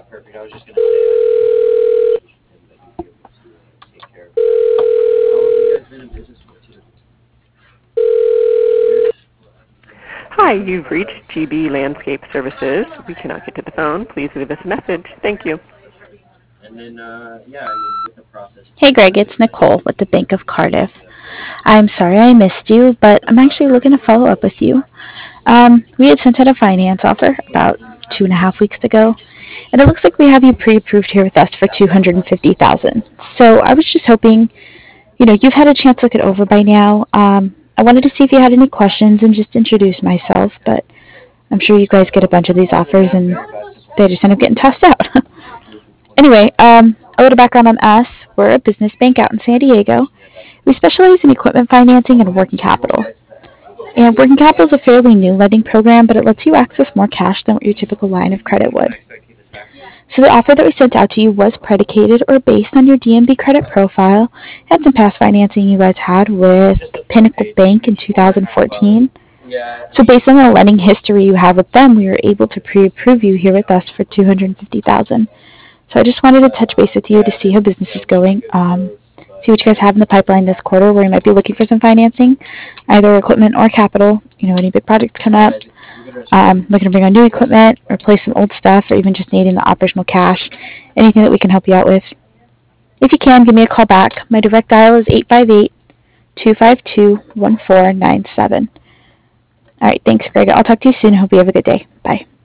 perfect. I was just gonna say I take care of that. How long have you guys been in business for, too? Hi, you've reached GB Landscape Services. We cannot get to the phone. Please leave us a message. Thank you. And then, yeah, I mean, with the process. Hey Greg, it's Nicole with the Bank of Cardiff. I'm sorry I missed you, but I'm actually looking to follow up with you. We had sent out a finance offer about 2.5 weeks ago, and it looks like we have you pre-approved here with us for 250,000. So I was just hoping, you've had a chance to look it over by now. I wanted to see if you had any questions and just introduce myself, but I'm sure you guys get a bunch of these offers and they just end up getting tossed out. Anyway, a little background on us. We're a business bank out in San Diego. We specialize in equipment financing and working capital. And working capital is a fairly new lending program, but it lets you access more cash than what your typical line of credit would. So the offer that we sent out to you was predicated or based on your DNB credit profile and some past financing you guys had with Pinnacle Bank in 2014. So based on the lending history you have with them, we were able to pre-approve you here with us for 250,000. So I just wanted to touch base with you to see how business is going. See what you guys have in the pipeline this quarter where you might be looking for some financing, either equipment or capital. Any big projects come up, looking to bring on new equipment, replace some old stuff, or even just needing the operational cash. Anything that we can help you out with. If you can, give me a call back. My direct dial is 858-252-1497. All right, thanks, Greg. I'll talk to you soon. Hope you have a good day. Bye.